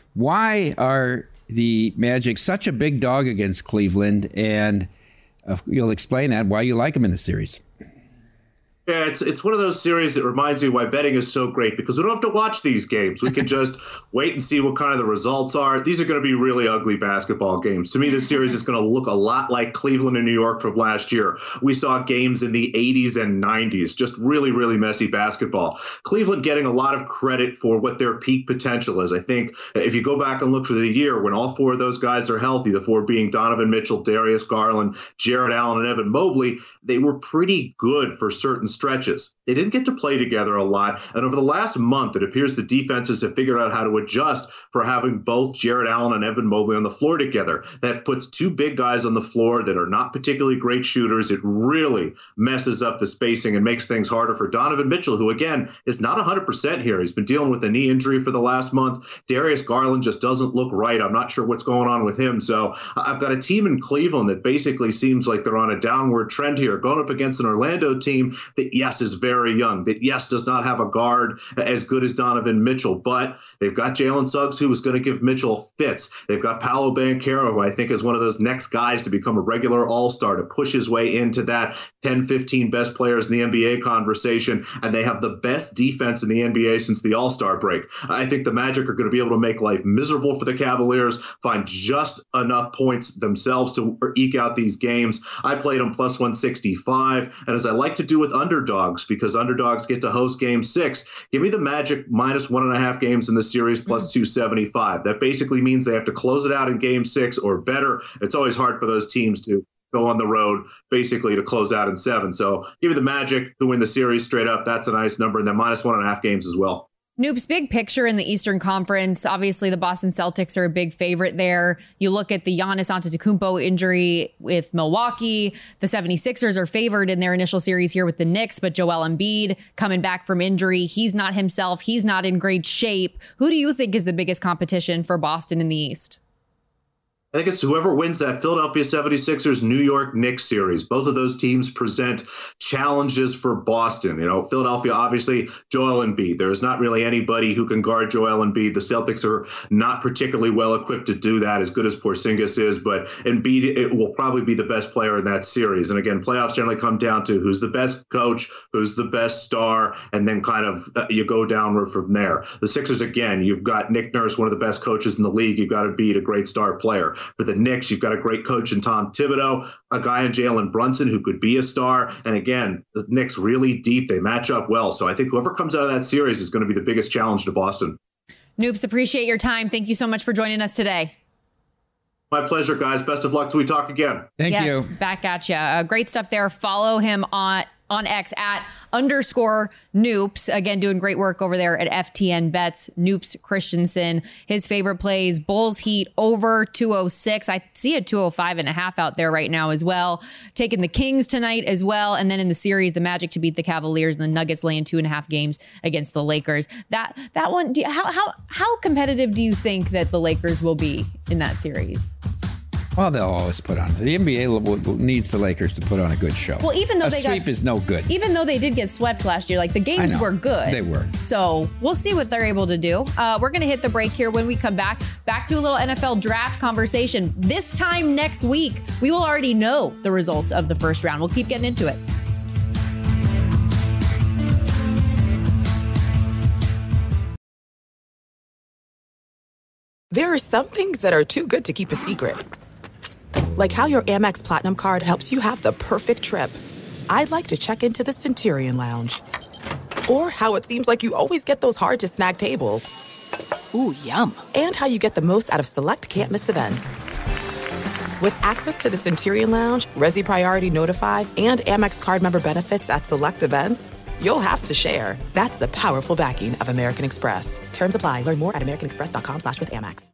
Why are the Magic such a big dog against Cleveland? And uh, you'll explain that, why you like them in the series. Yeah, it's it's one of those series that reminds me why betting is so great, because we don't have to watch these games. We can just wait and see what kind of the results are. These are going to be really ugly basketball games. To me, this series is going to look a lot like Cleveland and New York from last year. We saw games in the eighties and nineties, just really, really messy basketball. Cleveland getting a lot of credit for what their peak potential is. I think if you go back and look for the year when all four of those guys are healthy, the four being Donovan Mitchell, Darius Garland, Jarrett Allen, and Evan Mobley, they were pretty good for certain stretches. They didn't get to play together a lot. And over the last month, it appears the defenses have figured out how to adjust for having both Jarrett Allen and Evan Mobley on the floor together. That puts two big guys on the floor that are not particularly great shooters. It really messes up the spacing and makes things harder for Donovan Mitchell, who, again, is not one hundred percent here. He's been dealing with a knee injury for the last month. Darius Garland just doesn't look right. I'm not sure what's going on with him. So I've got a team in Cleveland that basically seems like they're on a downward trend here, going up against an Orlando team that, yes, is very young, that, yes, does not have a guard as good as Donovan Mitchell, but they've got Jalen Suggs, who is going to give Mitchell fits. They've got Paolo Banchero, who I think is one of those next guys to become a regular all-star, to push his way into that ten, fifteen best players in the N B A conversation, and they have the best defense in the N B A since the All-Star break. I think the Magic are going to be able to make life miserable for the Cavaliers, find just enough points themselves to eke out these games. I played them plus one sixty-five, and as I like to do with underdogs, because underdogs get to host game six, give me the Magic minus one and a half games in the series plus two seventy-five. That basically means they have to close it out in game six or better. It's always hard for those teams to go on the road basically to close out in seven. So give me the Magic to win the series straight up. That's a nice number. And then minus one and a half games as well. Noops, big picture in the Eastern Conference. Obviously, the Boston Celtics are a big favorite there. You look at the Giannis Antetokounmpo injury with Milwaukee. The seventy-sixers are favored in their initial series here with the Knicks, but Joel Embiid coming back from injury. He's not himself. He's not in great shape. Who do you think is the biggest competition for Boston in the East? I think it's whoever wins that Philadelphia seventy-sixers New York Knicks series. Both of those teams present challenges for Boston. You know, Philadelphia, obviously, Joel Embiid. There's not really anybody who can guard Joel Embiid. The Celtics are not particularly well equipped to do that, as good as Porzingis is, but Embiid it will probably be the best player in that series. And again, playoffs generally come down to who's the best coach, who's the best star, and then kind of uh, you go downward from there. The Sixers, again, you've got Nick Nurse, one of the best coaches in the league. You've got to beat a great star player. For the Knicks, you've got a great coach in Tom Thibodeau, a guy in Jalen Brunson who could be a star. And again, the Knicks really deep. They match up well. So I think whoever comes out of that series is going to be the biggest challenge to Boston. Noops, appreciate your time. Thank you so much for joining us today. My pleasure, guys. Best of luck till we talk again. Thank yes, you. Back at you. Uh, great stuff there. Follow him on on X at underscore Noops. Again, doing great work over there at F T N Bets. Noops Christensen. His favorite plays, Bulls Heat over two oh six. I see a two oh five and a half out there right now as well. Taking the Kings tonight as well. And then in the series, the Magic to beat the Cavaliers and the Nuggets laying two and a half games against the Lakers. That that one, do you, how how how competitive do you think that the Lakers will be in that series? Well, they'll always put on. The N B A needs the Lakers to put on a good show. Well, even though a they sweep got, is no good. Even though they did get swept last year, like the games were good. They were. So we'll see what they're able to do. Uh, we're going to hit the break here. When we come back, back to a little N F L draft conversation. This time next week, we will already know the results of the first round. We'll keep getting into it. There are some things that are too good to keep a secret. Like how your Amex Platinum card helps you have the perfect trip. I'd like to check into the Centurion Lounge. Or how it seems like you always get those hard-to-snag tables. Ooh, yum. And how you get the most out of select can't-miss events. With access to the Centurion Lounge, Resi Priority Notified, and Amex card member benefits at select events, you'll have to share. That's the powerful backing of American Express. Terms apply. Learn more at americanexpress.com slash with Amex.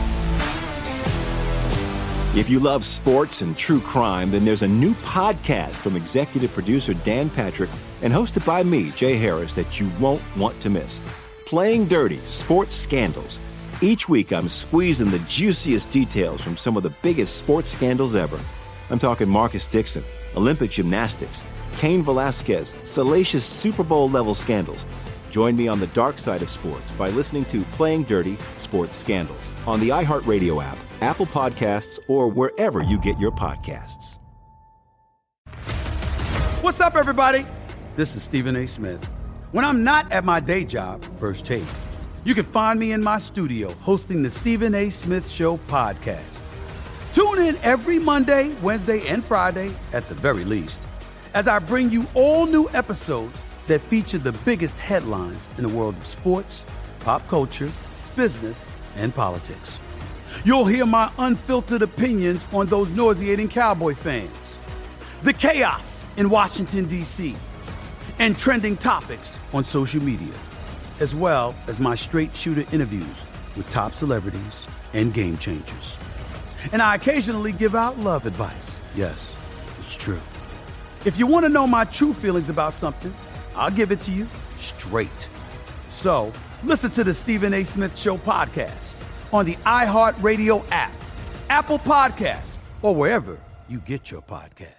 If you love sports and true crime, then there's a new podcast from executive producer Dan Patrick and hosted by me, Jay Harris, that you won't want to miss. Playing Dirty: Sports Scandals. Each week, I'm squeezing the juiciest details from some of the biggest sports scandals ever. I'm talking Marcus Dixon, Olympic gymnastics, Cain Velasquez, salacious Super Bowl-level scandals. Join me on the dark side of sports by listening to Playing Dirty: Sports Scandals on the iHeartRadio app, Apple Podcasts, or wherever you get your podcasts. What's up, everybody? This is Stephen A. Smith. When I'm not at my day job, First Take, you can find me in my studio hosting the Stephen A. Smith Show podcast. Tune in every Monday, Wednesday, and Friday, at the very least, as I bring you all new episodes that feature the biggest headlines in the world of sports, pop culture, business, and politics. You'll hear my unfiltered opinions on those nauseating Cowboy fans, the chaos in Washington, D C, and trending topics on social media, as well as my straight shooter interviews with top celebrities and game changers. And I occasionally give out love advice. Yes, it's true. If you want to know my true feelings about something, I'll give it to you straight. So listen to the Stephen A. Smith Show podcast on the iHeartRadio app, Apple Podcasts, or wherever you get your podcast.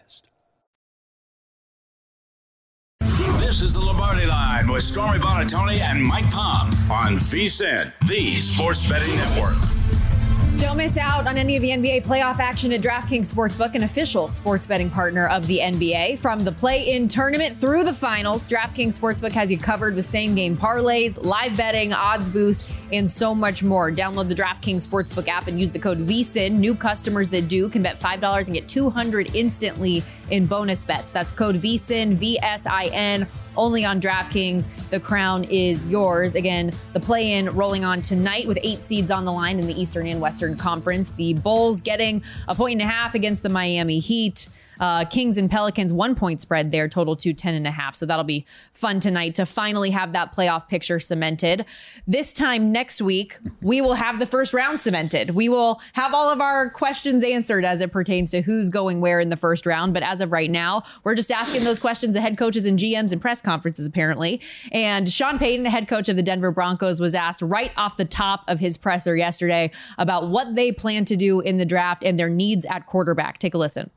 This is the Lombardi Line with Stormy Buonantony and Mike Palm on VSiN, the Sports Betting Network. Don't miss out on any of the N B A playoff action at DraftKings Sportsbook, an official sports betting partner of the N B A. From the play-in tournament through the finals, DraftKings Sportsbook has you covered with same-game parlays, live betting, odds boosts, and so much more. Download the DraftKings Sportsbook app and use the code V S I N. New customers that do can bet five dollars and get two hundred dollars instantly in bonus bets. That's code V S I N, V S I N. Only on DraftKings. The crown is yours. Again, the play-in rolling on tonight with eight seeds on the line in the Eastern and Western Conference. The Bulls getting a point and a half against the Miami Heat. Uh, Kings and Pelicans, one point spread there, total to ten and a half. So that'll be fun tonight to finally have that playoff picture cemented. This time next week, we will have the first round cemented. We will have all of our questions answered as it pertains to who's going where in the first round. But as of right now, we're just asking those questions to head coaches and G Ms and press conferences, apparently. And Sean Payton, head coach of the Denver Broncos, was asked right off the top of his presser yesterday about what they plan to do in the draft and their needs at quarterback. Take a listen.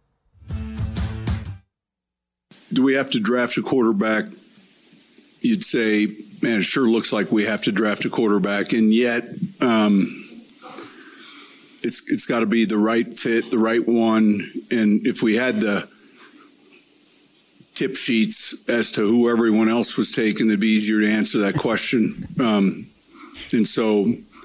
Do we have to draft a quarterback? You'd say, man, it sure looks like we have to draft a quarterback. And yet, um, it's it's got to be the right fit, the right one. And if we had the tip sheets as to who everyone else was taking, it'd be easier to answer that question. Um, and so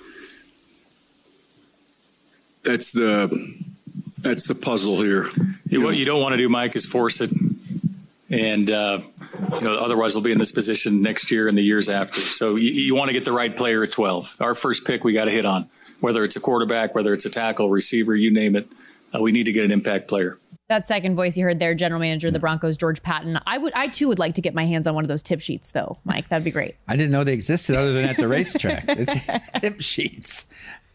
that's the that's the puzzle here. You what know, you don't want to do, Mike, is force it. And, uh, you know, otherwise we'll be in this position next year and the years after. So you, you want to get the right player at twelve. Our first pick we got to hit on, whether it's a quarterback, whether it's a tackle, receiver, you name it. Uh, we need to get an impact player. That second voice you heard there, general manager of the Broncos, George Patton. I would, I too would like to get my hands on one of those tip sheets, though, Mike. That'd be great. I didn't know they existed other than at the racetrack. It's tip sheets.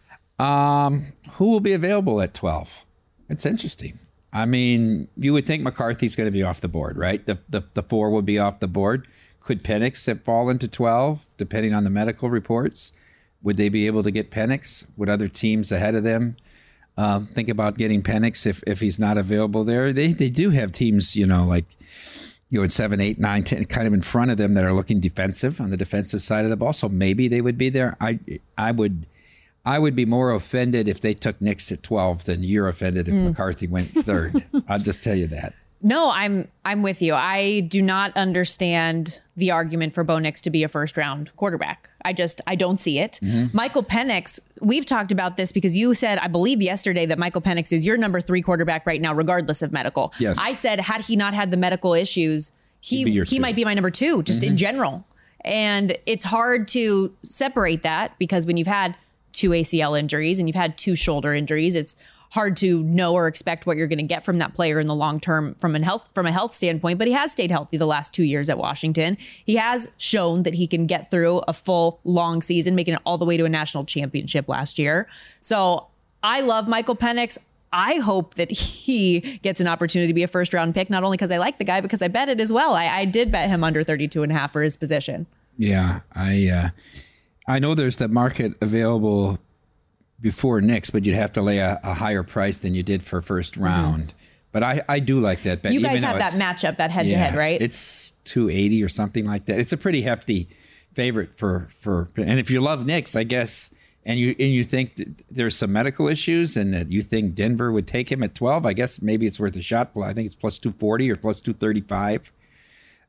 Um, who will be available at twelve? It's interesting. I mean, you would think McCarthy's going to be off the board, right? The, the the four would be off the board. Could Penix have fallen to twelve, depending on the medical reports? Would they be able to get Penix? Would other teams ahead of them uh, think about getting Penix if, if he's not available there? They they do have teams, you know, like you know, at seven, eight, nine, ten, kind of in front of them that are looking defensive on the defensive side of the ball. So maybe they would be there. I I would. I would be more offended if they took Nix at twelve than you're offended if mm. McCarthy went third. I'll just tell you that. No, I'm I'm with you. I do not understand the argument for Bo Nix to be a first round quarterback. I just I don't see it. Mm-hmm. Michael Penix, we've talked about this because you said, I believe yesterday, that Michael Penix is your number three quarterback right now, regardless of medical. Yes. I said, had he not had the medical issues, he he two. might be my number two, just mm-hmm. in general. And it's hard to separate that because when you've had two A C L injuries and you've had two shoulder injuries, it's hard to know or expect what you're going to get from that player in the long term from a health from a health standpoint. But he has stayed healthy the last two years at Washington. He has shown that he can get through a full long season, making it all the way to a national championship last year. So I love Michael Penix. I hope that he gets an opportunity to be a first round pick, not only because I like the guy, because I bet it as well. I, I did bet him under thirty-two and a half for his position. Yeah, I uh, I know there's the market available before Nix, but you'd have to lay a, a higher price than you did for first round. Mm-hmm. But I, I do like that bet. You guys have that matchup, that head to head, right? It's two eighty or something like that. It's a pretty hefty favorite for, for and if you love Nix, I guess, and you and you think that there's some medical issues and that you think Denver would take him at twelve, I guess maybe it's worth a shot. Well, I think it's plus two forty or plus two thirty-five.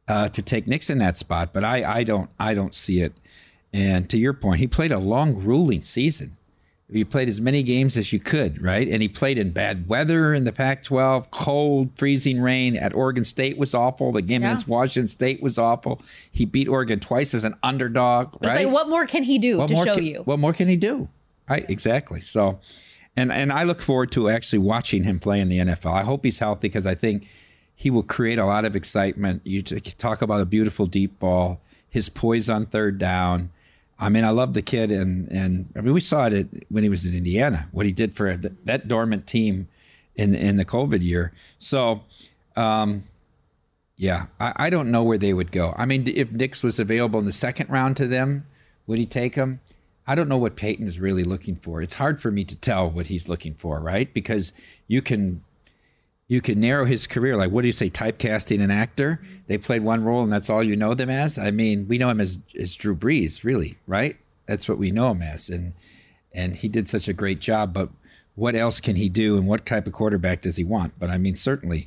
uh, to take Nix in that spot, but I, I don't I don't see it. And to your point, he played a long, grueling season. You played as many games as you could, right? And he played in bad weather in the Pac twelve, cold, freezing rain. At Oregon State was awful. The game Yeah. against Washington State was awful. He beat Oregon twice as an underdog, But right? it's like, what more can he do What to more show can- you? What more can he do? Right, exactly. So, and and I look forward to actually watching him play in the N F L. I hope he's healthy because I think he will create a lot of excitement. You t- talk about a beautiful deep ball, his poise on third down. I mean, I love the kid, and and I mean, we saw it at, when he was in Indiana, what he did for the, that dormant team in in the COVID year. So, um, yeah, I, I don't know where they would go. I mean, if Nix was available in the second round to them, would he take him? I don't know what Peyton is really looking for. It's hard for me to tell what he's looking for, right? Because you can you can narrow his career. Like, what do you say, typecasting an actor? They played one role and that's all you know them as? I mean, we know him as, as Drew Brees, really, right? That's what we know him as. And and he did such a great job, but what else can he do and what type of quarterback does he want? But I mean, certainly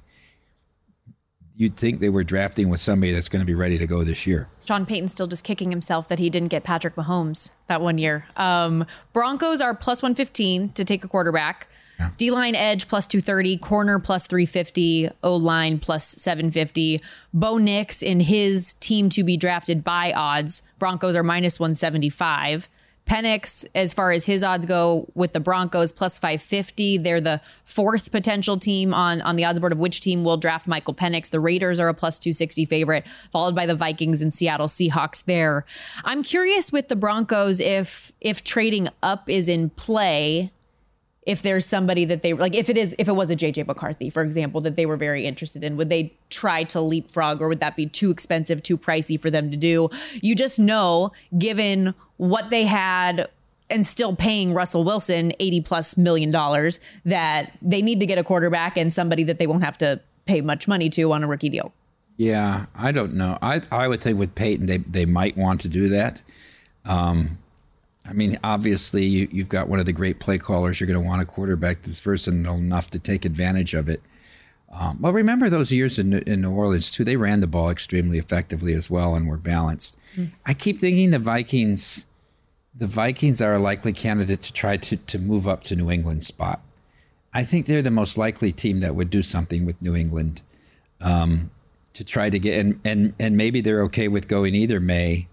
you'd think they were drafting with somebody that's going to be ready to go this year. Sean Payton's still just kicking himself that he didn't get Patrick Mahomes that one year. Um, Broncos are plus one fifteen to take a quarterback. Yeah. D-line edge plus two thirty, corner plus three fifty, O-line plus seven fifty. Bo Nix in his team to be drafted by odds. Broncos are minus one seventy-five. Penix, as far as his odds go with the Broncos, plus five fifty. They're the fourth potential team on, on the odds board of which team will draft Michael Penix. The Raiders are a plus two sixty favorite, followed by the Vikings and Seattle Seahawks there. I'm curious with the Broncos if if trading up is in play, if there's somebody that they like, if it is, if it was a J J McCarthy, for example, that they were very interested in, would they try to leapfrog, or would that be too expensive, too pricey for them to do? You just know, given what they had and still paying Russell Wilson eighty plus million dollars, that they need to get a quarterback and somebody that they won't have to pay much money to on a rookie deal. Yeah, I don't know. I I would think with Peyton, they they might want to do that. Um, I mean, obviously, you, you've got one of the great play callers. You're going to want a quarterback that's versatile enough to take advantage of it. Um, well, remember those years in, in New Orleans, too. They ran the ball extremely effectively as well and were balanced. Mm. I keep thinking the Vikings the Vikings are a likely candidate to try to, to move up to New England's spot. I think they're the most likely team that would do something with New England um, to try to get, and, and, and maybe they're okay with going either May,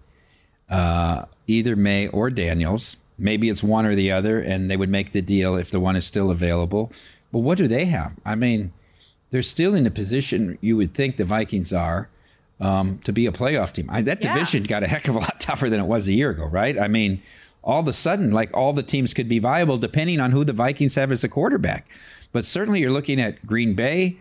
uh, either May or Daniels. Maybe it's one or the other, and they would make the deal if the one is still available. But what do they have? I mean, they're still in the position you would think the Vikings are um, to be a playoff team. I, that Yeah. division got a heck of a lot tougher than it was a year ago, right? I mean, all of a sudden, like all the teams could be viable depending on who the Vikings have as a quarterback. But certainly you're looking at Green Bay,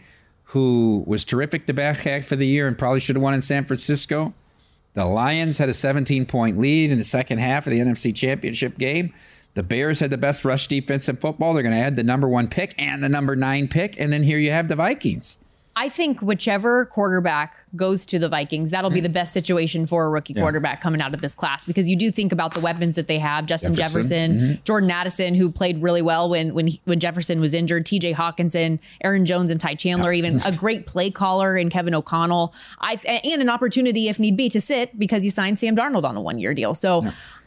who was terrific the back half of the year and probably should have won in San Francisco. The Lions had a seventeen-point lead in the second half of the N F C Championship game. The Bears had the best rush defense in football. They're going to add the number one pick and the number nine pick. And then here you have the Vikings. I think whichever quarterback goes to the Vikings, that'll be the best situation for a rookie Yeah. quarterback coming out of this class, because you do think about the weapons that they have. Justin Jefferson. Jefferson, Mhm. Jordan Addison, who played really well when when he, when Jefferson was injured, T J Hawkinson, Aaron Jones, and Ty Chandler, even a great play caller in Kevin O'Connell, I and an opportunity if need be to sit because he signed Sam Darnold on a one-year deal. So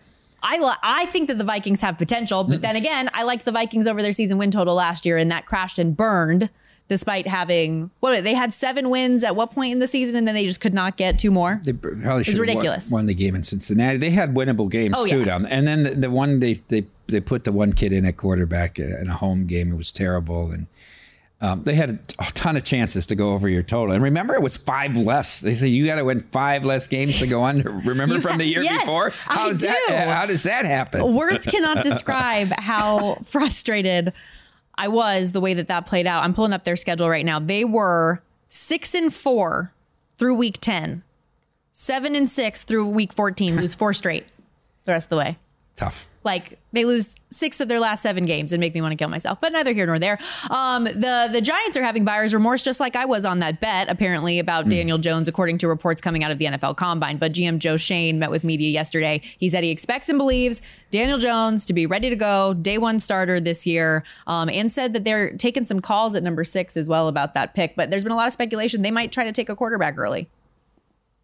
I li- I think that the Vikings have potential, but then again, I liked the Vikings over their season win total last year, and that crashed and burned despite having, what, they had seven wins at what point in the season, and then they just could not get two more? They probably should have ridiculous. won, won the game in Cincinnati. They had winnable games Oh, too yeah. down. And then the, the one they, they they put the one kid in at quarterback in a home game. It was terrible, and um, they had a, a ton of chances to go over your total. And remember, it was five less. They say you got to win five less games to go under. Remember You from the year yes, before? I How's do. that? How does that happen? Words cannot describe how frustrated I was the way that that played out. I'm pulling up their schedule right now. They were six and four through week ten, seven and six through week fourteen, lose four straight the rest of the way. Tough. Like, they lose six of their last seven games and make me want to kill myself. But neither here nor there. Um, the, the Giants are having buyer's remorse, just like I was on that bet, apparently, about mm. Daniel Jones, according to reports coming out of the N F L Combine. But G M Joe Shane met with media yesterday. He said he expects and believes Daniel Jones to be ready to go, day one starter this year, um, and said that they're taking some calls at number six as well about that pick. But there's been a lot of speculation they might try to take a quarterback early.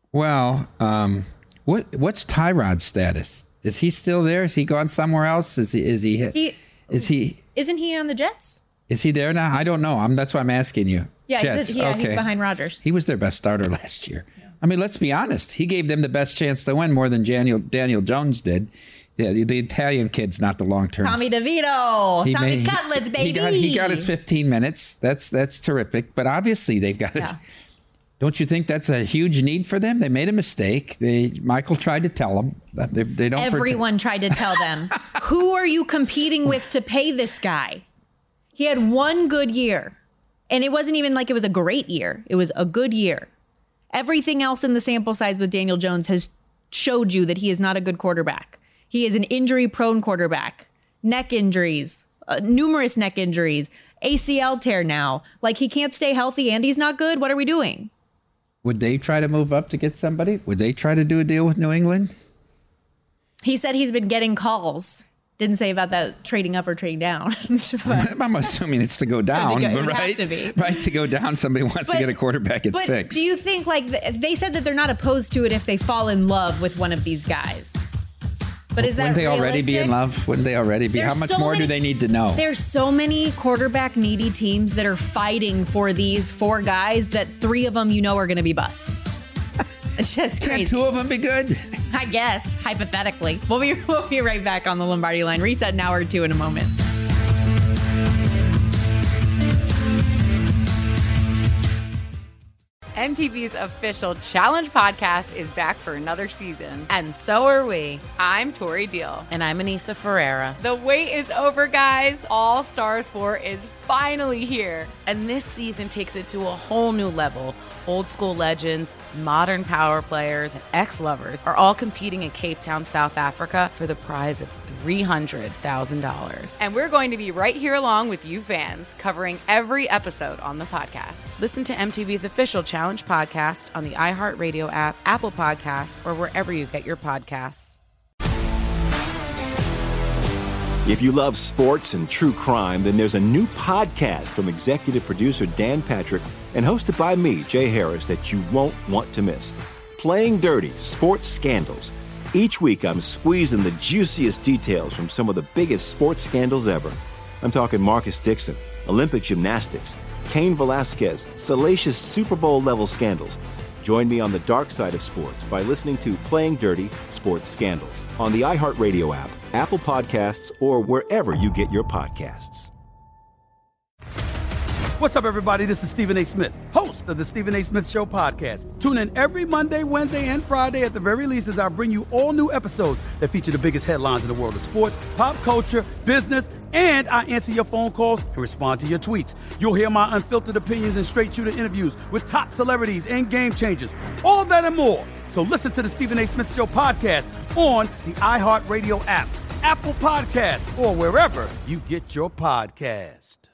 Well, um, what what's Tyrod's status? Is he still there? Is he gone somewhere else? Is he is he, he is he isn't he on the Jets? Is he there now? I don't know. I'm that's why I'm asking you. Yeah, Jets. he's, yeah, okay. he's behind Rodgers. He was their best starter last year. Yeah. I mean, let's be honest. He gave them the best chance to win more than Daniel Daniel Jones did. Yeah, the, the Italian kid's not the long term. Tommy DeVito, he Tommy made, Cutlets, baby. He got, he got his fifteen minutes. That's that's terrific. But obviously they've got it. Yeah. Don't you think that's a huge need for them? They made a mistake. They Michael tried to tell them that they, they don't. Everyone pretend. tried to tell them. Who are you competing with to pay this guy? He had one good year, and it wasn't even like it was a great year. It was a good year. Everything else in the sample size with Daniel Jones has showed you that he is not a good quarterback. He is an injury-prone quarterback. Neck injuries, uh, numerous neck injuries, A C L tear now. Like, he can't stay healthy and he's not good. What are we doing? Would they try to move up to get somebody? Would they try to do a deal with New England? He said he's been getting calls. Didn't say about that trading up or trading down. But, I'm assuming it's to go down, to go, but right? To be. Right, to go down. Somebody wants but, to get a quarterback at but six. Do you think, like, they said that they're not opposed to it if they fall in love with one of these guys? But is that Wouldn't they realistic? already be in love? Wouldn't they already be? There's How much so more many, do they need to know? There's so many quarterback needy teams that are fighting for these four guys that three of them you know are going to be busts. It's just crazy. Can't two of them be good? I guess, hypothetically. We'll be, we'll be right back on the Lombardi Line. Reset an hour or two in a moment. M T V's official Challenge podcast is back for another season. And so are we. I'm Tori Deal. And I'm Anissa Ferreira. The wait is over, guys. All Stars four is finally here. And this season takes it to a whole new level. Old school legends, modern power players, and ex-lovers are all competing in Cape Town, South Africa for the prize of three hundred thousand dollars. And we're going to be right here along with you fans, covering every episode on the podcast. Listen to M T V's official Challenge podcast on the iHeartRadio app, Apple Podcasts, or wherever you get your podcasts. If you love sports and true crime, then there's a new podcast from executive producer Dan Patrick and hosted by me, Jay Harris, that you won't want to miss. Playing Dirty: Sports Scandals. Each week, I'm squeezing the juiciest details from some of the biggest sports scandals ever. I'm talking Marcus Dixon, Olympic gymnastics, Cain Velasquez, salacious Super Bowl-level scandals. Join me on the dark side of sports by listening to Playing Dirty: Sports Scandals on the iHeartRadio app, Apple Podcasts, or wherever you get your podcasts. What's up, everybody? This is Stephen A. Smith, host of the Stephen A. Smith Show podcast. Tune in every Monday, Wednesday, and Friday at the very least as I bring you all new episodes that feature the biggest headlines in the world of sports, pop culture, business, and I answer your phone calls and respond to your tweets. You'll hear my unfiltered opinions and straight-shooter interviews with top celebrities and game changers. All that and more. So listen to the Stephen A. Smith Show podcast on the iHeartRadio app, Apple Podcasts, or wherever you get your podcast.